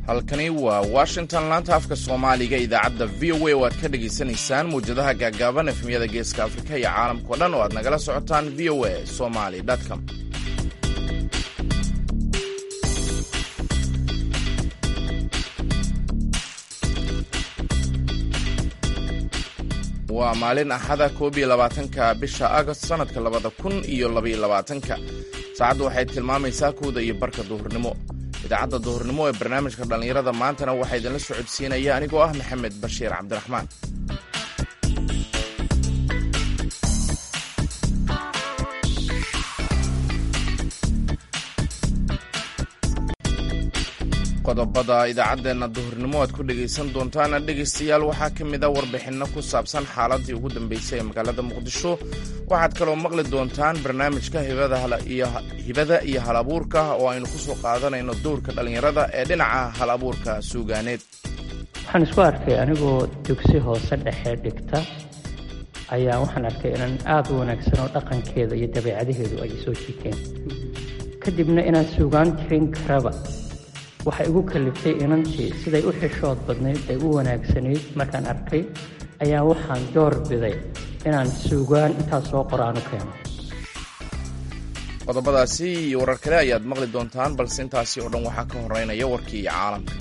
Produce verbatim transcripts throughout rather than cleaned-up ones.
halkani waa Washington laanta afka Soomaaliga idaacadda V O A oo aad ka dhageysanaysaan muujadaha gaagaaban efmiyada geeska Afrika iyo caalamka dhan oo aad nagala socotaan v o a somali dot com. waa maalin axada koob iyo labaatanka bisha Agost sanadka labada kun iyo laba iyo labaatanka. saacaddu waxay tilmaamaysaa kooda iyo barka duhurnimo. idaacadda duhurnimo ee barnaamijka dhallinyarada maantana waxaa idinla socodsiinaya anigoo ah Maxamed Bashiir Cabdiraxmaan. qodobada idaacaddeena duhurnimo aad ku dhegaysan doontaan dhegaystayaal waxaa ka mid a warbixinno ku saabsan xaaladii ugu dambeysay ee magaalada Muqdisho. waxaad kaloo maqli doontaan barnaamijka hibada iyo halabuurka oo aynu ku soo qaadanayno dowrka dhallinyarada ee dhinaca halabuurka suugaaneed. waxaan isku arkay anigoo dugsi hoose dhexe dhigta ayaa waxaan arkay inaan aad u wanaagsan oo dhaqankeeda iyo dabeecadaheedu ay soo jiiteen, kadibna inaan suugaan tirin karaba waxay igu kaliftay inantii siday u xishood badnayd ay u wanaagsanayd markaan arkay ayaa waxaan door biday inaan suugaan intaas soo qoraan u keeno. qodobadaasi iyo warar kale ayaad maqli doontaan, balse intaasi oo dhan waxaa ka horeynaya warkii caalamka.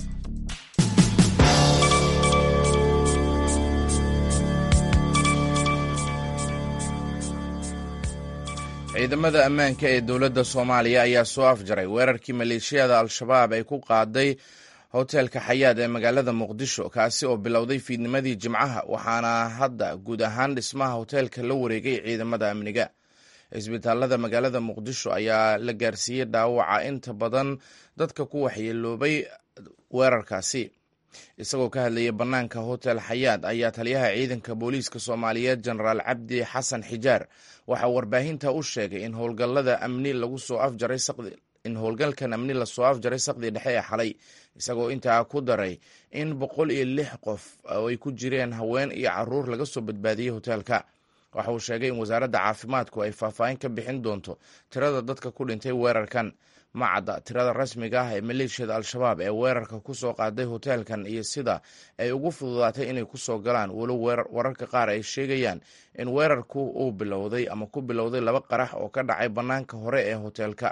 ciidamada ammaanka ee dowladda Soomaaliya ayaa soo afjaray weerarkii maleeshiyada Al-Shabaab ay ku qaaday hoteelka Xayaad ee magaalada Muqdisho, kaasi oo bilowday fiidnimadii Jimcaha, waxaana hadda guud ahaan dhismaha hoteelka la wareegay ciidamada amniga. isbitaalada magaalada Muqdisho ayaa la gaarsiiyey dhaawaca inta badan dadka ku waxyeeloobay weerarkaasi. isagoo ka hadlayay bannaanka hotel Xayaad ayaa taliyaha ciidanka booliiska Soomaaliyeed Jenaraal Cabdi Xasan Xijaar waxaa warbaahinta u sheegay in howlgallada amni lagu soo afjaray saqdi in howlgalkan amni la soo afjaray saqdi dhexe ee xalay, isagoo intaa ku daray in boqol iyo lix qof oo ay ku jireen haween iyo caruur laga soo badbaadiyey hoteelka. waxa uu sheegay in wasaaradda caafimaadku ay faahfaahin ka bixin doonto tirada dadka ku dhintay weerarkan. ma cadda tirada rasmiga ah ee maleeshiyada Al-Shabaab ee weerarka ku soo qaaday hoteelkan iyo sida ay ugu fududaatay inay ku soo galaan, walow wararka qaar ay sheegayaan in weerarku uu bilowday ama ku bilowday laba qarax oo ka dhacay bannaanka hore ee hoteelka.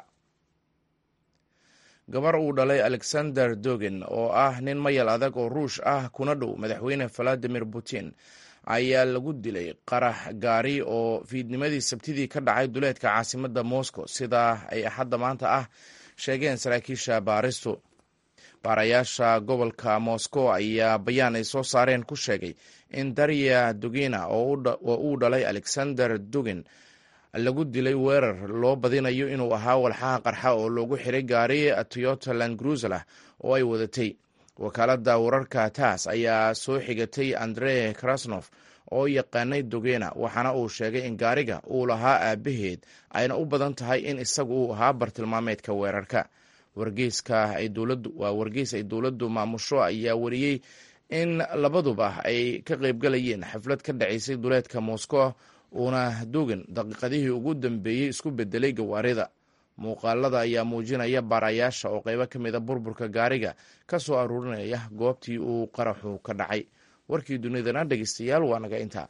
gabar uu dhalay Alexander Dugin oo ah nin mayal adag oo Ruush ah kuna dhow madaxweyne Vladimir Putin ayaa lagu dilay qarax gaari oo fiidnimadii Sabtidii ka dhacay duleedka caasimadda Moscow, sida ay axadda maanta ah sheegeen saraakiisha baaristu. baarayaasha gobolka Moscow ayaa bayaan ay soo saareen ku sheegay in Darya Dugina oo uu dhalay Alexander Dugin lagu dilay weerar loo badinayo inuu ahaa walxaha qarxa oo loogu xiray gaari Toyota Land Cruiser ah oo ay wadatay. wakaaladda wararka taas ayaa soo xigatay Andrey Krasnov oo yaqaanay Dugina, waxaana uu sheegay in gaariga uu lahaa aabaheed ayna u badan tahay in isagu uu ahaa bartilmaameedka weerarka. wargeyska ay dowladdu waa wargeys ay dowladdu maamusho ayaa wariyey in labaduba ay ka qaybgalayeen xaflad ka dhacaysay duleedka Moscow, uuna Dugin daqiiqadihii ugu dambeeyey isku bedelay gawaarida. muuqaalada ayaa muujinaya baarayaasha oo qaybo ka mida burburka gaariga ka soo aruurinaya goobtii uu qaraxu ka dhacay. warkii dunidana dhegeystayaal waa naga intaa.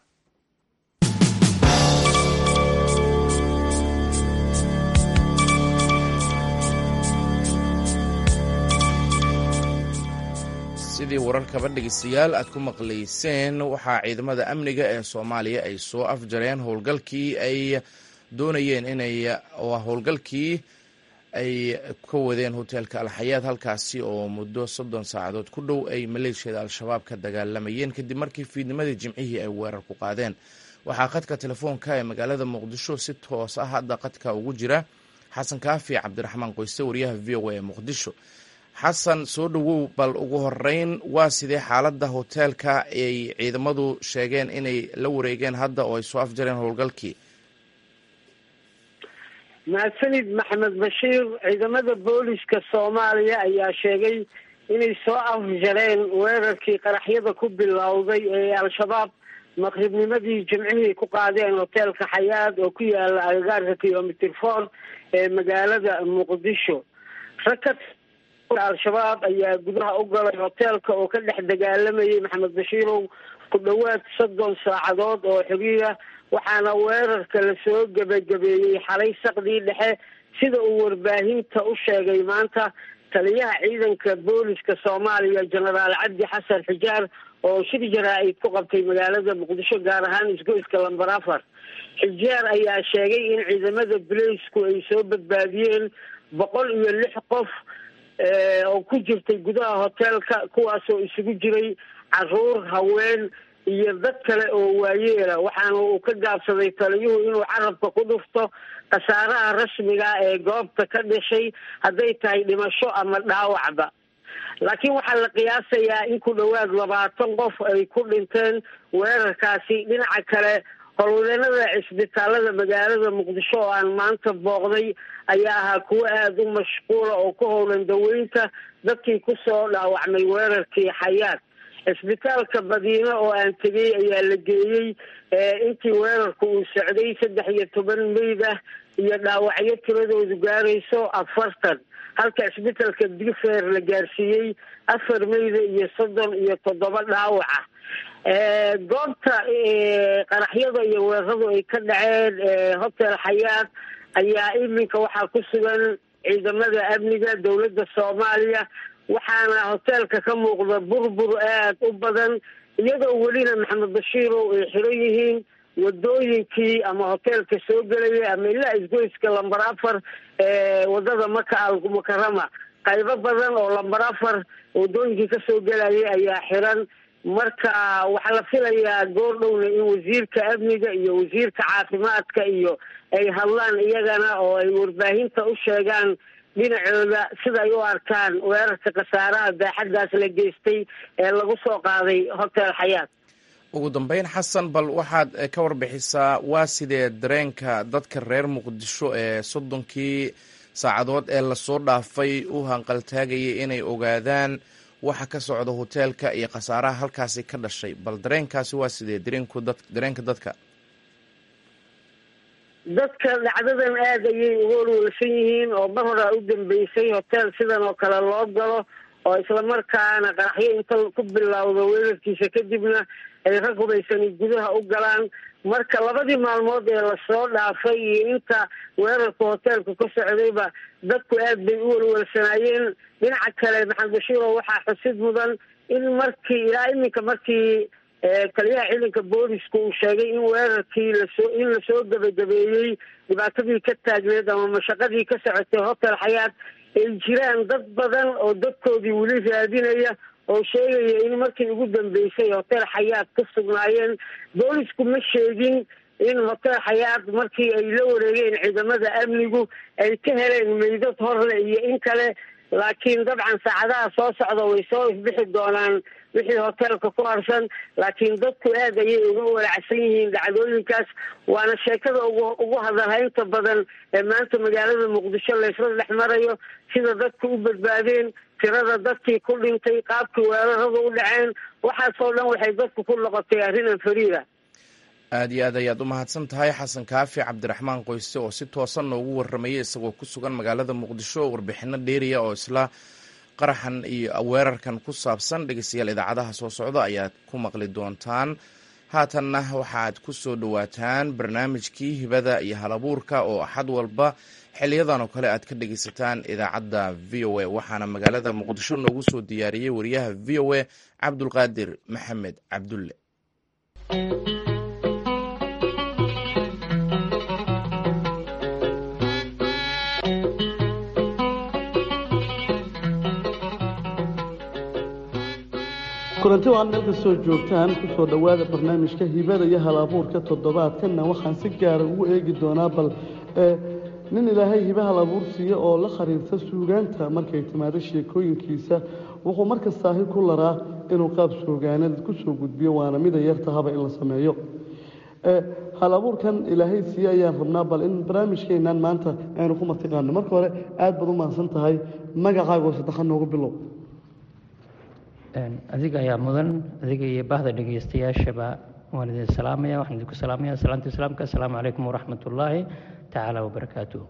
sidii wararkaba dhegeystayaal aad ku maqlayseen, waxaa ciidamada amniga ee Soomaaliya ay soo afjareen howlgalkii ay doonayeen inay howlgalkii ay ka wadeen hoteelka Al-Xayaad, halkaasi oo muddo soddon saacadood ku dhow ay maleeshiyada Al-Shabaab ka dagaalamayeen kadib markii fiidnimadii Jimcihii ay weerar ku qaadeen. waxaa qadka telefoonka ee magaalada Muqdisho si toos ah hadda qadka ugu jira Xasan Kaafi Cabdiraxmaan Qoyste, wariyaha V O A ee Muqdisho. xasan, soo dhowow, bal ugu horeyn waa sidee xaaladda hoteelka ay ciidamadu sheegeen inay la wareegeen hadda oo ay soo afjareen howlgalkii? mahadsanid Maxamed Bashiir. ciidamada booliska Soomaaliya ayaa sheegay inay soo afjareen weerarkii qaraxyada ku bilowday ee Al-Shabaab maqribnimadii Jimcihii ku qaadeen hoteelka Xayaad oo ku yaala agagaarka kilomitir four ee magaalada Muqdisho. rakad al-shabaab ayaa gudaha u galay hoteelka oo ka dhex dagaalamayay maxamed bashiirow ku dhowaad soddon saacadood oo xiriira waxaana weerarka lasoo gebagabeeyey xalay saqdii dhexe sida uu warbaahinta u sheegay maanta taliyaha ciidanka booliska soomaaliya jenaraal cabdi xasan xijaar oo shir jaraa-id ku qabtay magaalada muqdisho gaar ahaan isgoyska lambar afar. xijaar ayaa sheegay in ciidamada boliisku ay soo badbaadiyeen boqol iyo lix qof oo ku jirtay gudaha hoteelka, kuwaasoo isugu jiray caruur, haween iyo dad kale oo waayeela, waxaana uu ka gaabsaday taliyuhu inuu carabka ku dhufto khasaaraha rasmiga ee goobta ka dhashay hadday tahay dhimasho ama dhaawacba. laakiin waxaa la qiyaasayaa in ku dhowaad labaatan qof ay ku dhinteen weerarkaasi. dhinaca kale howlwadeenada cisbitaalada magaalada muqdisho oo aan maanta booqday ayaa ahaa kuwo aada u mashquula oo ku howlan daweynta dadkii kusoo dhaawacmay weerarkii xayaat. cisbitaalka madiine oo aan tegey ayaa la geeyey intii weerarku uu socday saddex iyo toban meyd ah iyo dhaawacyo tiradoodu gaarayso afartan, halka cisbitaalka digfeer la gaarsiiyey afar meyda iyo soddon iyo toddoba dhaawaca. goobta qaraxyada iyo weeraradu ay ka dhaceen hotel xayaat ayaa iminka waxaa ku sugan ciidamada amniga dowladda soomaaliya, waxaana hoteelka ka muuqda burbur aad u badan, iyadoo welina maxamed bashiirow ay xiran yihiin wadooyinkii ama hoteelka soo gelaya ama ilaa isgoyska lambar afar ee wadada maka almukarama. qaybo badan oo lambar afar wadooyinkii kasoo gelaya ayaa xiran. marka waxaa la filayaa goor dhowna in wasiirka amniga iyo wasiirka caafimaadka iyo ay hadlaan iyagana oo ay warbaahinta u sheegaan dhinacooda sida ay u arkaan weerarka khasaaraha baaxaddaas la geystay ee lagu soo qaaday hotel xayaat. ugu dambeyn xasan, bal waxaad ka warbixisaa waa sidee dareenka dadka reer muqdisho ee soddonkii saacadood ee lasoo dhaafay u hanqaltaagayay inay ogaadaan waxa ka socda hoteelka iyo khasaaraha halkaasi ka dhashay, bal dareenkaasi waa sidee dareenku dad dareenka dadka? dadka dhacdadan aada ayay uga walwalsan yihiin oo mar horaa u dambeysay hotel sidan oo kale loo galo oo islamarkaana qaraxyo inta ku bilowda weerarkiisa kadibna ay rag hubaysani gudaha u galaan. marka labadii maalmood ee lasoo dhaafay iyo inta weerarka hoteelka ka socdayba dadku aad bay u walwalsanaayeen. dhinaca kale maxamed bashiirow waxaa xusid mudan in markii ilaa iminka markii taliyaha ciidanka boolisku uu sheegay in weerarkii lasoo in lasoo gabagabeeyey dhibaatadii ka taagneed ama mashaqadii ka socotay hotel xayaat, ay jiraan dad badan oo dadkoodii weli raadinaya oo sheegaya in markii ugu dambeysay hotel xayaat ka sugnaayeen. boolisku ma sheegin in hotel xayaat markii ay la wareegeen ciidamada amnigu ay ka heleen meydad horle iyo in kale, laakiin dabcan saacadaha soo socda way soo ifbixi doonaan wixii hoteelka ku harsan. laakiin dadku aad ayay uga walacsan yihiin dhacdooyinkaas, waana sheekada ugu ugu hadalhaynta badan ee maanta magaalada muqdisho laysla dhex marayo, sida dadku u badbaadeen, tirada dadkii ku dhintay, qaabkii weerarada u dhaceen, waxaasoo dhan waxay dadku ku noqotay arrin fariida. aada iyo aad ayaad u mahadsan tahay xasan kaafi cabdiraxmaan qoyse oo si toosan noogu warramayay isagoo ku sugan magaalada muqdisho. warbixino dheeriya oo isla qaraxan iyo weerarkan ku saabsan dhegeystayaal idaacadaha soo socda ayaad ku maqli doontaan. haatanna waxaad ku soo dhowaataan barnaamijkii hibada iyo halabuurka oo axad walba xiliyadan oo kale aad ka dhegeysataan idaacadda v o a, waxaana magaalada muqdisho noogu soo diyaariyey wariyaha v o a cabdulqaadir maxamed cabdulle. kulanti waxaad meel kastoo joogtaan ku soo dhowaada barnaamijka hibada iyo halabuurka toddobaadkanna waxaan si gaara ugu eegi doonaa bal nin ilaahay hiba halabuur siiya oo la khariirta suugaanta markay timaado sheekooyinkiisa wuxuu markastaahi ku laraa inuu qaab suugaaneed ku soo gudbiyo, waana mida yartahaba in la sameeyo. halabuurkan ilaahay siiye ayaan rabnaa bal in barnaamijkeennan maanta aynu ku martiqaano. marka hore aad baad u mahadsan tahay, magacaagoo saddexaad noogu bilow. adiga ayaa mudan, adiga iyo bahda dhegeystayaashaba waan idin salaamaya. waxaan idinku salaamaya salaanta islaamka. assalaamu calaykum waraxmat ullaahi tacaala wabarakaatuh.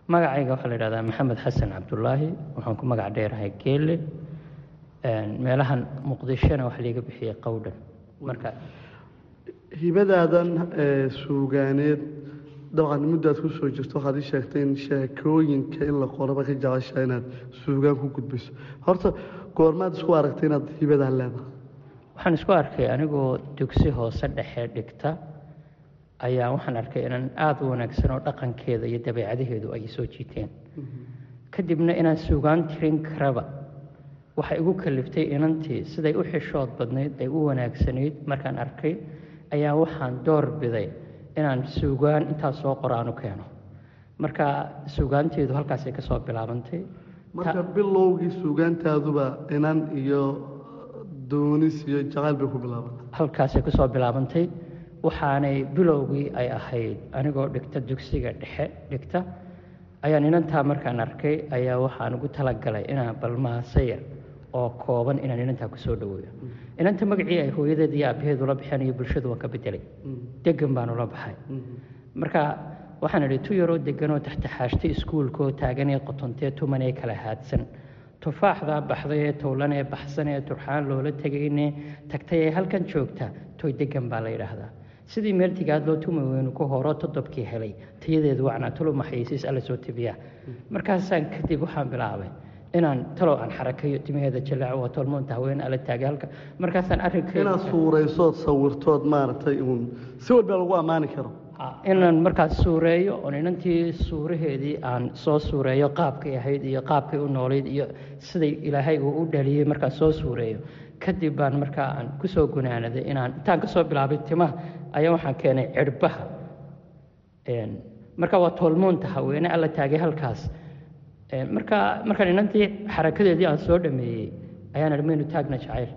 magacayga waxaa la yidhahdaa maxamed xasan cabdulaahi, waxaan ku magac dheerahay geelle. meelahan muqdishona waxa liiga bixiyey qowdhan. marka hibadaadan suugaaneed dabcan muddaad ku soo jirto waxaad ii sheegtay in sheekooyinka in la qoraba ka jecesha inaad suugaan ku gudbiso. horta goormaad isku aragtay inaad hibadaa leedahay? waxaan isku arkay anigoo dugsi hoose dhexe dhigta ayaa waxaan arkay inaan aada u wanaagsan oo dhaqankeeda iyo dabeecadaheedu ay soo jiiteen. kadibna inaan suugaan tirin karaba waxay igu kaliftay inantii siday u xishood badnayd ay u wanaagsanayd markaan arkay ayaa waxaan door biday inaan suugaan intaas soo qoraan u keeno. marka suugaanteedu halkaasay ka soo bilaabantay. marka bilowgii suugaantaaduba inan iyo doonis iyo jacayl bay ku bilaabantay? halkaasay ku soo bilaabantay. waxaanay bilowgii ay ahayd anigoo dhigta dugsiga dhexe dhigta ayaan inantaa markaan arkay ayaa waxaan ugu talagalay inaan balmaasayar oo kooban inaan inantaa ku soo dhaweeyo. inanta magacii ay hooyadeed iyo aabaheed ula baxeen iyo bulshadu waan ka bedelay. degan baan ula baxay. marka waxaan idhi tu yaroo deganoo taxtaxaashtay iskuulkoo taaganee qotontee tumanee kala haadsan, tufaaxdaa baxday ee towlan ee baxsan ee turxaan loola tegayne tagtay ee halkan joogta toy degan baa la yidhaahdaa. sidii meel tigaad loo tuma weynu ku horo todobkii helay tayadeedu wacnaa talo maxaysiis alla soo tibiyaa. markaasaan kadib waxaan bilaabay inaan talow aan xarakayo timaheeda jalaaco waa tolmoonta haween ala taagay halka. markaasaan arrinkeeda inaad suuraysood sawirtood maaragtay uun si walba lagu ammaani karo. inaan markaas suureeyo oon inantii suuraheedii aan soo suureeyo qaabkay ahayd iyo qaabkay u noolayd iyo siday ilaahay uu u dhaliyey markaas soo suureeyo. kadib baan markaa aan ku soo gunaanaday inaan intaan ka soo bilaabay timaha ayaa waxaan keenay cirbaha. marka waa tolmoonta haweene alla taagay halkaas. marka markaan inantii xarakadeedii aan soo dhameeyey ayaan armaynu taagna jacayl.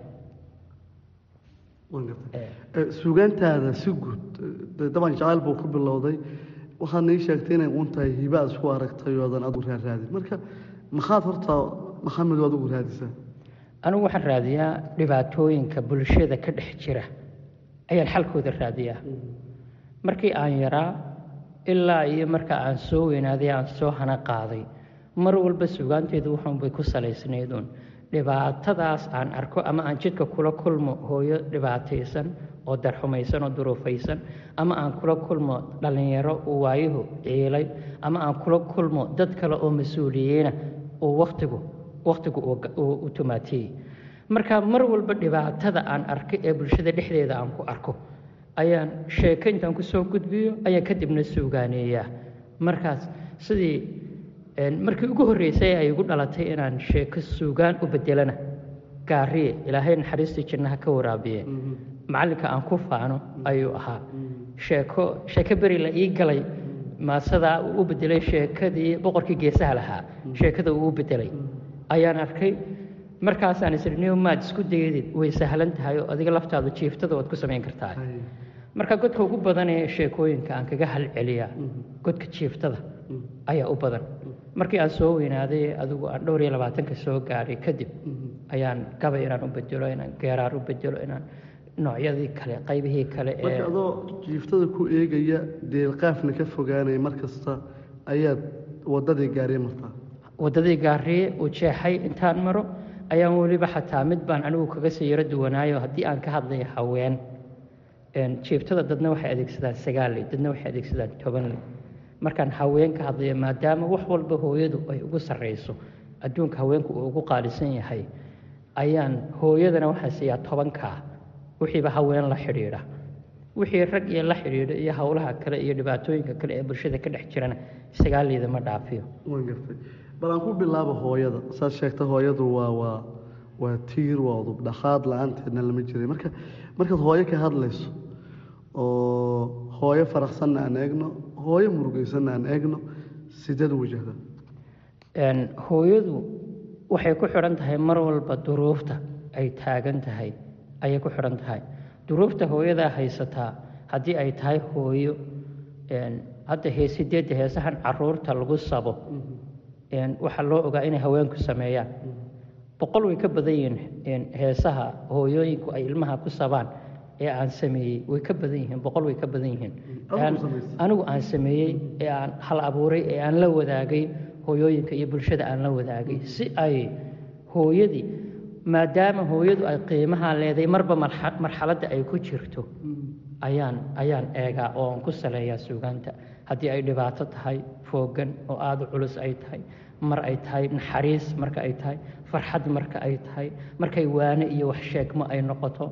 suugaantaada si guud daban jacayl buu ku bilowday. waxaadna ii sheegtay inay uun tahay hiba aad isku aragtay oodan adigu raaraadin. marka maxaad horta maxamed oo adigu raadisaa? anigu waxaan raadiyaa dhibaatooyinka bulshada ka dhex jira ayaan xalkooda raadiyaa. markii aan yaraa ilaa iyo marka aan soo weynaaday aan soo hana qaaday mar walba suugaanteedu waxuunbay ku salaysnayd uun dhibaatadaas aan arko ama aan jidka kula kulmo hooyo dhibaataysan oo darxumaysan oo duruufaysan, ama aan kula kulmo dhallinyaro uu waayuhu ciilay, ama aan kula kulmo dad kale oo mas-uuliyiina uu wakhtigu wakhtigu u tumaatiyey. marka mar walba dhibaatada aan arkay ee bulshada dhexdeeda aan ku arko ayaan sheeko intaan ku soo gudbiyo ayaan kadibna suugaaneeyaa. markaas sidii markii ugu horreysay ay igu dhalatay inaan sheeko suugaan u bedelana gaariye ilaahay naxariistii jannaha ka waraabiye macallinka aan ku faano ayuu ahaa. sheeko sheeko beri la ii galay maasadaa uu u bedelay sheekadii boqorkii geesaha lahaa sheekada uu u bedelay ayaan arkay. markaasaan isirniyo maad isku daydid way sahlan tahay oo adiga laftaadu jiiftada waad ku samayn kartaa. marka godka ugu badan ee sheekooyinka aan kaga halceliyaa godka jiiftada ayaa u badan. markii aan soo weynaaday adigu aan dhowr iyo labaatanka soo gaadhay kadib ayaan gabay inaan u bedelo, inaan geeraar u bedelo, inaan noocyadii kale qaybihii kale ee marka adoo jiiftada ku eegaya deelqaafna ka fogaanaya mar kasta ayaad waddadii gaariye martaa? waddadii gaariye uu jeexay intaan maro ayaan weliba xataa mid baan anigu kaga sii yaro duwanaayo haddii aan ka hadlayo haween jiiftada dadna waxay adeegsadaan sagaal ley, dadna waxay adeegsadaan toban ley. markaan haween ka hadlayo maadaama wax walba hooyadu ay ugu sarrayso adduunka haweenku uu ugu qaalisan yahay ayaan hooyadana waxaan siiyaa tobankaa wixiiba haween la xidhiidha. wixii rag iyo la xidhiidha iyo howlaha kale iyo dhibaatooyinka kale ee bulshada ka dhex jirana sagaaleyda ma dhaafiyo. waan gartay. bal aan ku bilaabo hooyada. saad sheegta hooyadu waa waa waa tiir, waa udub dhaqaad la-aanteedna lama jiray. marka markaad hooyo ka hadlayso oo hooyo faraxsanna aan eegno, hooyo murugaysanna aan eegno, sideed u wajahda? hooyadu waxay ku xidhan tahay mar walba duruufta ay taagan tahay ayay ku xidhan tahay. duruufta hooyadaa haysataa haddii ay tahay hooyo hadda heesideedda heesahan caruurta lagu sabo waxaa loo ogaa inay haweenku sameeyaan. boqol way ka badan yihiin heesaha hooyooyinku ay ilmaha ku sabaan ee aan sameeyey way ka badan yihiin boqol way ka badan yihiin anigu aan sameeyey ee aan hal abuuray ee aan la wadaagay hooyooyinka iyo bulshada aan la wadaagay si ay hooyadii maadaama hooyadu ay qiimaha leedahay marba marxaladda ay ku jirto ayaan ayaan eegaa oo aan ku saleeyaa suugaanta haddii ay dhibaato tahay foogan oo aada u culus ay tahay mar ay tahay naxariis marka ay tahay farxad marka ay tahay markay waane iyo wax sheegmo ay noqoto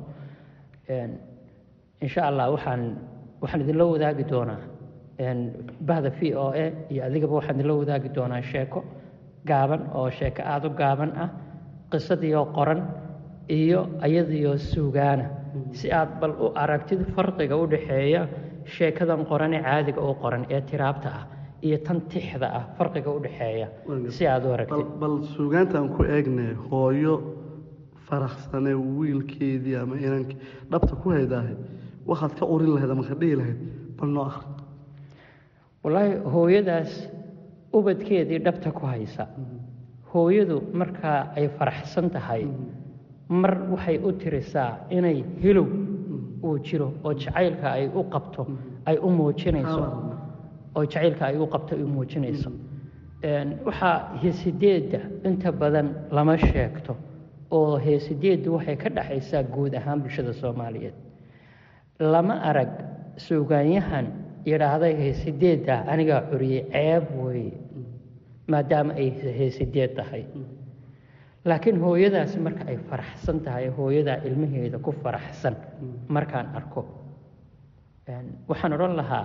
insha allah waxaan waxaan idinla wadaagi doonaa bahda v o a iyo adigaba waxaan idinla wadaagi doonaa sheeko gaaban oo sheeko aada u gaaban ah qisadiioo qoran iyo iyadiioo suugaana si aad bal u aragtid farqiga u dhaxeeya sheekadan qorane caadiga u qoran ee tiraabta ah iyo tan tixda ah farqiga u dhaxeeya si aad u aragtid bal suugaantaan ku eegnay hooyo faraxsane wiilkeedii ama inankii dhabta ku haydaahay waxaad ka urin lahayd ama ka dhihi lahayd bal noo akhri wallaahi hooyadaas ubadkeedii dhabta ku haysa hooyadu markaa ay faraxsan tahay mar waxay u tirisaa inay hilow uu jiro oo jacaylka ay u qabto ay u muujinayso oo jacaylka ay u qabto ay u muujinayso waxaa heesideedda inta badan lama sheegto oo heesideeddu waxay ka dhaxaysaa guud ahaan bulshada soomaaliyeed lama arag suugaanyahan yidhaahday heesideedda anigaa curiyey ceeb weeye maadaama ay heesideed tahay laakiin hooyadaasi marka ay faraxsan tahay hooyadaa ilmaheeda ku faraxsan markaan arko waxaan odhan lahaa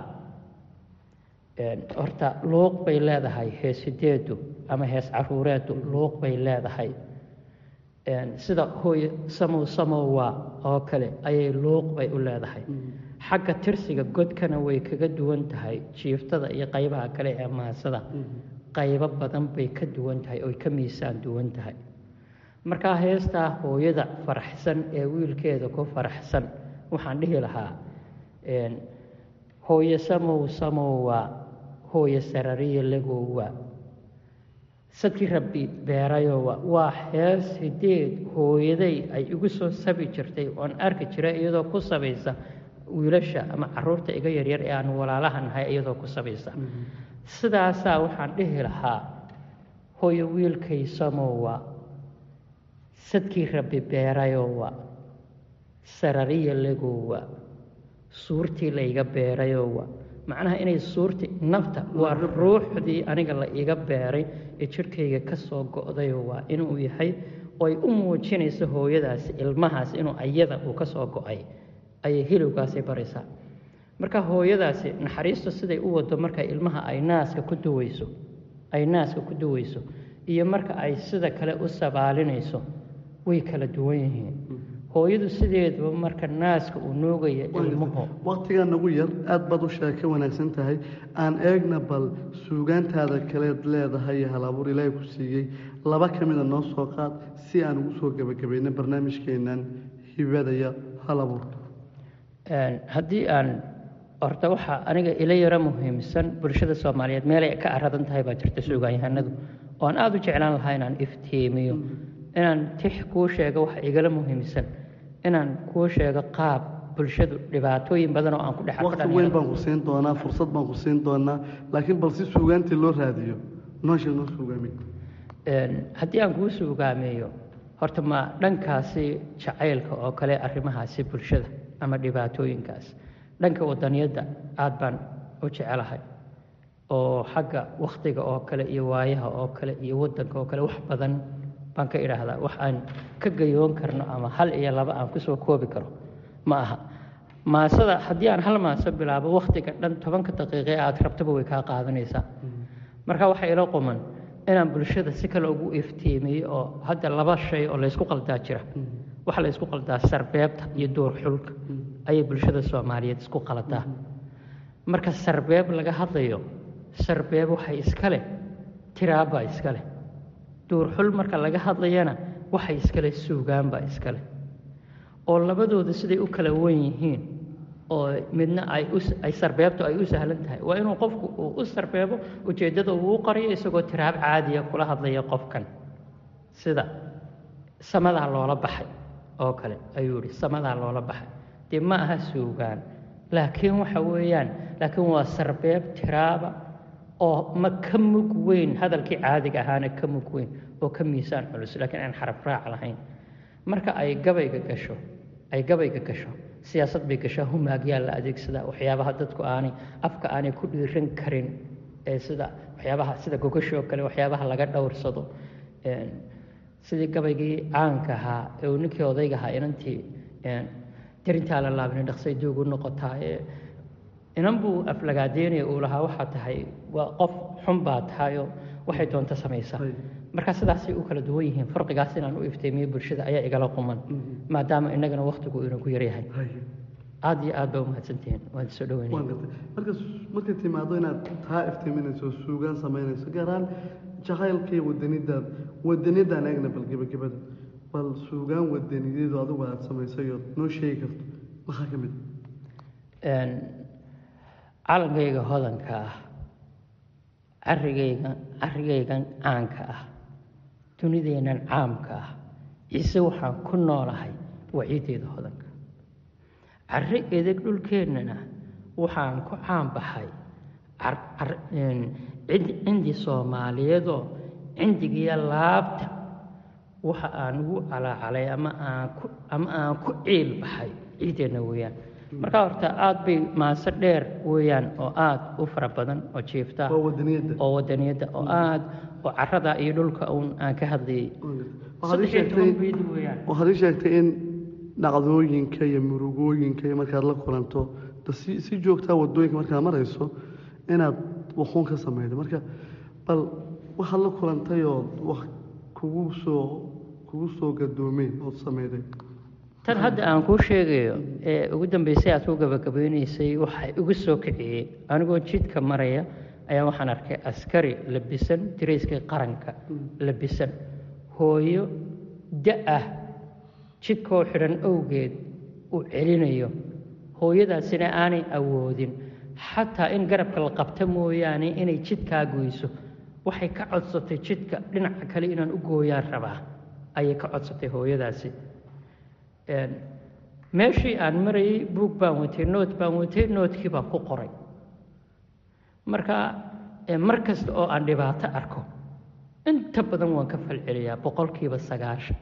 horta luuq bay leedahay heesideedu ama hees caruureedu luuq bay leedahay sida hooye samow samowwa oo kale ayay luuq bay u leedahay xagga tirsiga godkana way kaga duwan tahay jiiftada iyo qaybaha kale ee maasada qaybo badan bay ka duwan tahay oy ka miisaan duwan tahay markaa heestaa hooyada faraxsan ee wiilkeeda ku faraxsan waxaan dhihi lahaa hooye samow samowwa hooye sarariya lagowwa sadkii rabbi beerayowa waa hees hideed hooyaday ay igu soo sabi jirtay oon arki jiray iyadoo ku sabaysa wiilasha ama caruurta iga yaryar ee aan walaalaha nahay iyadoo ku sabaysa sidaasaa waxaan dhihi lahaa hooye wiilkay samowwa sadkii rabbi beerayowa sarariya lagowwa suurtii layga beerayowa macnaha inay suurtii nafta waa ruuxdii aniga la iga beeray ee jirkayga ka soo go'dayo waa inuu yahay oo ay u muujinayso hooyadaasi ilmahaas inuu ayada uu ka soo go'ay ayay hilowgaasay baraysaa marka hooyadaasi naxariistu siday u wado marka ilmaha ay naaska ku duwayso ay naaska ku duwayso iyo marka ay sida kale u sabaalinayso way kala duwan yihiin hooyadu sideedaba marka naaska uu noogaya ilmuhu waqtigaa nagu yar aad baad u sheeko wanaagsan tahay aan eegna bal suugaantaada kaleed leedahay hal abuur ilaahay ku siiyey laba ka mida noo soo qaad si aan ugu soo gebagabayna barnaamijkeennan hibadaya hal abuur haddii aan horta waxaa aniga ila yaro muhiimsan bulshada soomaaliyeed meelay ka aradan tahay baa jirta suugaanyahanadu oo aan aada u jeclaan lahaa inaan iftiimiyo inaan tix kuu sheego waxa igala muhiimsan inaan kuu sheego qaab bulshadu dhibaatooyin badan oo aan ku dhex waqti weyn baan ku siin doonaa fursad baan ku siin doonaa laakiin bal si suugaantii loo raadiyo noo sheeg noo suugaami haddii aan kuu suugaameeyo horta ma dhankaasi jacaylka oo kale arrimahaasi bulshada ama dhibaatooyinkaas dhanka wadaniyadda aada baan u jecelahay oo xagga wakhtiga oo kale iyo waayaha oo kale iyo waddanka oo kale wax badan baan ka idhaahdaa wax aan ka gayoon karno ama hal iyo laba aan kusoo koobi karo ma aha maasada haddii aan hal maaso bilaabo wakhtiga dhan tobanka daqiiqe aad rabtaba way kaa qaadanaysaa marka waxaa ila quman inaan bulshada si kale ugu iftiimiyo oo hadda laba shay oo laysku qaldaa jira waxaa la ysku qaldaa sarbeebta iyo duur xulka ayay bulshada soomaaliyeed isku qaladaa marka sarbeeb laga hadlayo sarbeeb waxay iska leh tiraabaa iska leh duurxul marka laga hadlayana waxay iskale suugaanbaa iskale oo labadooda siday u kala wan yihiin oo midna ay ay sarbeebtu ay u sahlan tahay waa inuu qofku uu u sarbeebo ujeeddada uu u qariyo isagoo tiraab caadiya kula hadlaya qofkan sida samadaa loola baxay oo kale ayuu yidhi samadaa loola baxay dee ma aha suugaan laakiin waxa weeyaan laakiin waa sarbeeb tiraaba oo ma ka mug weyn hadalkii caadiga ahaana ka mug weyn oo ka miisaan culus laakiin aan xaraf raac lahayn marka ay gabayga gasho ay gabayga gasho siyaasad bay gashaa humaagyaa la adeegsadaa waxyaabaha dadku aanay afka aanay ku dhiiran karin ee sida waxyaabaha sida gogosho kale waxyaabaha laga dhowrsado sidii gabaygii caanka ahaa ee uu ninkii odayga ahaa inantii dirintaa la laabin dhaqsay duugu noqotaa ee inan buu aflagaadeynaya uu lahaa waxaa tahay waa qof xun baa tahayoo waxay doonto samaysaa marka sidaasay u kala duwan yihiin farqigaas inaan u ifteemiyo bulshada ayaa igala quman maadaama innagana waktigu inagu yaryahay aad iyo aad baa umahadsantihiin waan soo dhaweynaya marka markay timaado inaad taa iftiiminayso suugaan samaynayso gaaraan jacaylka iyo wadanida wadanidaan eegna bal gebagabada bal suugaan wadanideedu adigu aad samaysay oo noo sheegi karto maxaa ka mid calankayga hodanka ah carigayga carigaygan caanka ah dunideennan caamka ah ciise waxaan ku noolahay waa ciiddeeda hodanka carri edeg dhulkeennana waxaan ku caan baxay cindi soomaaliyeedoo cindigiyo laabta waxa aan ugu calaacalay ama aan ku ama aan ku ciil baxay ciiddeenna weeyaan markaa horta aad bay maaso dheer weeyaan oo aad u fara badan oo jiifta oo wadaniyadda oo aad oo carada iyo dhulka uun aan ka hadlayay waxaad ii sheegtay in dhacdooyinka iyo murugooyinka iyo markaad la kulanto si si joogtaa wadooyinka markaad marayso inaad waxuun ka samaydo marka bal waxaad la kulantay oo wax kugu soo kugu soo gadoomeen ood samayday tan hadda aan kuu sheegayo ee ugu dambeysay aad ku gabagabeynaysay waxay ugu soo kiciyey anigoo jidka maraya ayaa waxaan arkay askari labisan dirayskii qaranka labisan hooyo da-ah jidkoo xidhan awgeed uu celinayo hooyadaasina aanay awoodin xataa in garabka la qabta mooyaane inay jidkaa goyso waxay ka codsatay jidka dhinaca kale inaan u gooyaan rabaa ayay ka codsatay hooyadaasi meeshii aan marayay buug baan watay nood baan watay noodkii baan ku qoray marka mar kasta oo aan dhibaato arko inta badan waan ka falceliyaa boqolkiiba sagaashan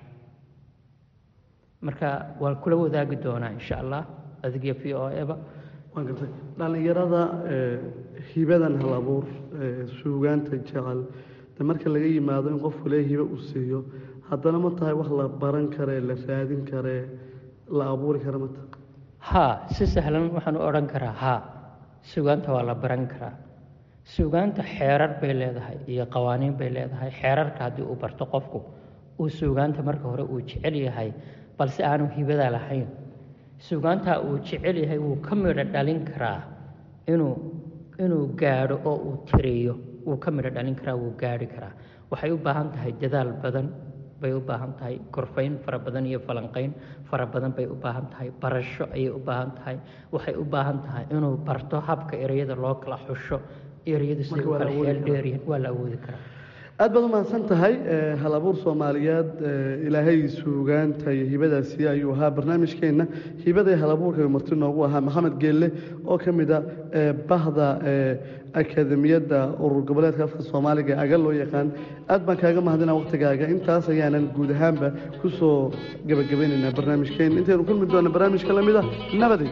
marka waan kula wadaagi doonaa insha allah adigiyo v o eba waan gartay dhallinyarada hibadan hal abuur suugaanta jecel de marka laga yimaado in qofku lee hibo u siiyo haddana ma tahay wax la baran karee la raadin karee la abuuri kara ma tahay haa si sahlan waxaan u odhan karaa haa suugaanta waa la baran karaa suugaanta xeerar bay leedahay iyo qawaaniin bay leedahay xeerarka haddii uu barto qofku uu suugaanta marka hore uu jecel yahay balse aanu hibada lahayn suugaantaa uu jecel yahay wuu ka midho dhalin karaa inuu inuu gaadho oo uu tiriyo wuu ka midho dhalin karaa wuu gaadhi karaa waxay u baahan tahay dadaal badan bay u baahan tahay korfayn fara badan iyo falanqayn fara badan bay u baahan tahay barasho ayay u baahan tahay waxay u baahan tahay inuu barto habka ereyada loo kala xusho ereyadu siday u kala xeel dheeryihiin waa la awoodi karaa aad baad umahadsan tahay hal abuur soomaaliyeed ilaahay suugaanta iyo hibadaasi ayuu ahaa barnaamijkeenna hibada hal abuurka marti noogu ahaa maxamed geelle oo ka mid a bahda akademiyadda urur goboleedka afka soomaaliga aga loo yaqaan aad baan kaaga mahadinaa waqtigaaga intaas ayaanan guud ahaanba ku soo gabagabaynaynaa barnaamijkeenna intaynu kulmi doona barnaamijka lamid ah nabaday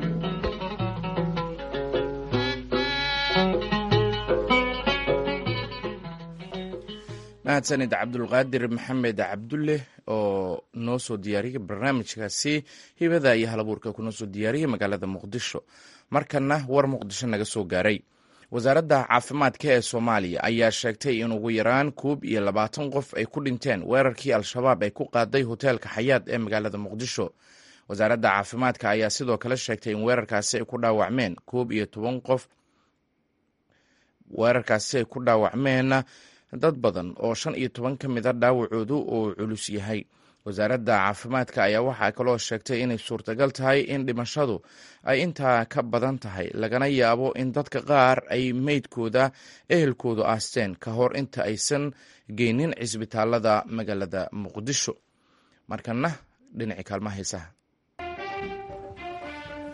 mahadsanid cabdulqaadir maxamed cabdulle oo noo soo diyaariyey barnaamijkaasi hibada iyo halabuurka kunoo soo diyaariyey magaalada muqdisho markana war muqdisho naga soo gaaray wasaaradda caafimaadka ee soomaaliya ayaa sheegtay in ugu yaraan koob iyo labaatan qof ay ku dhinteen weerarkii al-shabaab ay ku qaaday hoteelka xayaad ee magaalada muqdisho wasaaradda caafimaadka ayaa sidoo kale sheegtay in weerarkaasi ay ku dhaawacmeen koob iyo toban qof weerarkaasi ay ku dhaawacmeen dad badan oo shan iyo toban ka mid a dhaawacoodu uu culus yahay wasaaradda caafimaadka ayaa waxaa kaloo sheegtay inay suurtagal tahay in dhimashadu ay intaa ka badan tahay lagana yaabo in dadka qaar ay meydkooda ehelkoodu aasteen ka hor inta aysan geynin cisbitaalada magaalada muqdisho markana dhinaci kaalmaha heesaha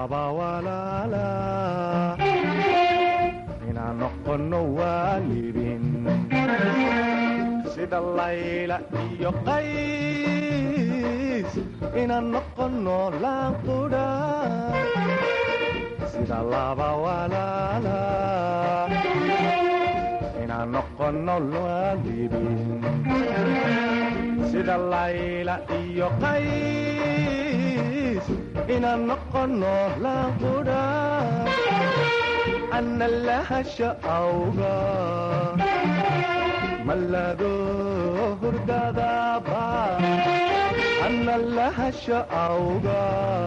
laba walaala inaan noqono waalidin sida layla iyo qays inaan noqono laanqudha sida laba walaala inaan noqono waalidin sida layla iyo qays inaan noqono laanqudha ana lahasha awga malado hurdadaba ana lahasha awga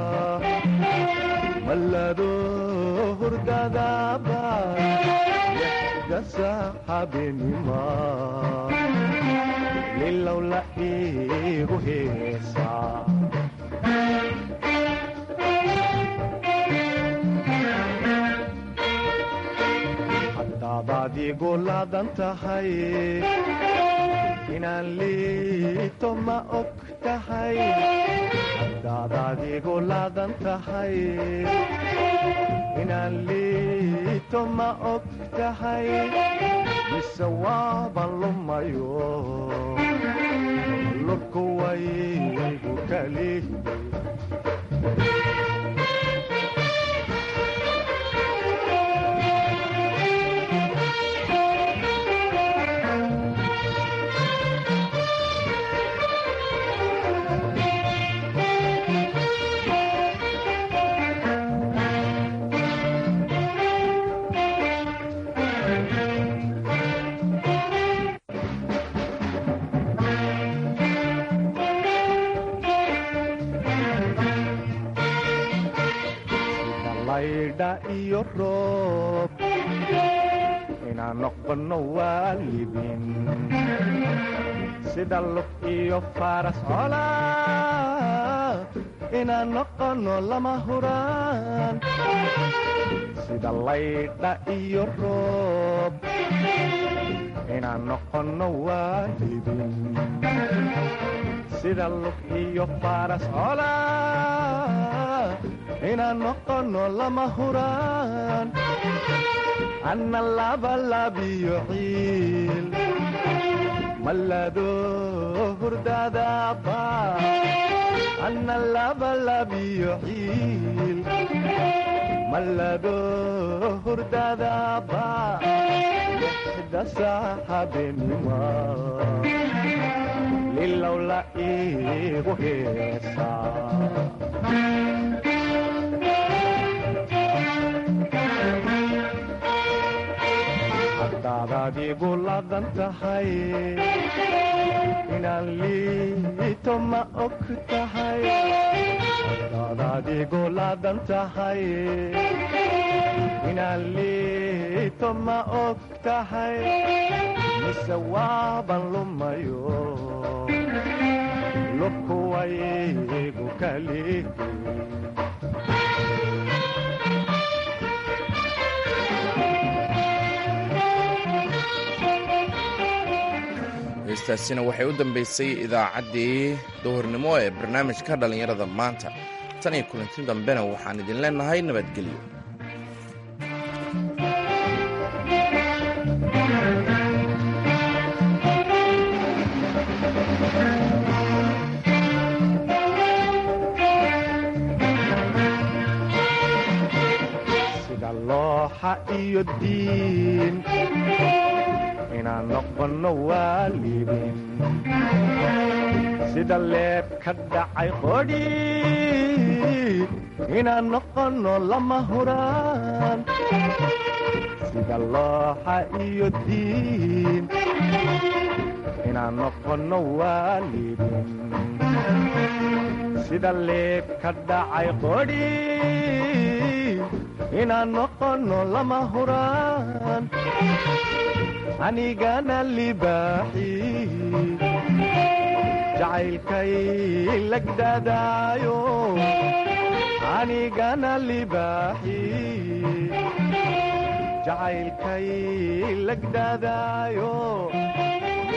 malado hurdadaba yahda saxaabinima lilowla igu heesa haddaad igu laadan tahay inaan liito ma og tahay haddaad igu laadan tahay inaan liito ma og tahay mise waaban lumayo lurku waygu kali iyo roob inaan noqono waalidin sida lug iyo faras cola inaan noqono lama huraan sida laydha iyo roob inaan noqono waalidin sida lug iyo faras cola inaan noqono lama huraan anna labalabiyo ciil malado hurdadaba anna labalabiyo ciil malado hurdadaba lixda saxaabinima lilowla igu heesa haddaad igu laadan tahay inaan liito ma og tahay haddaad igu laadan tahay inaan liito ma og tahay mise waaban lumayo lurku waygu kali heystaasina waxay u dambaysay idaacaddii duhurnimo ee barnaamijka dhallinyarada maanta tan iyo kulanti dambena waxaan idin leenahay nabadgelyo sida looxa iyo diin inaan noqono waalidin sida leeb ka dhacay qodhi inaan noqono lama huraan sida looxa iyo diin inaan noqono waalidin sida leeb ka dhacay qodhi inaan noqono lama huraan anigana libaaxi jacaylkay lagdadaayo anigana libaaxi jacaylkay lagdadaayo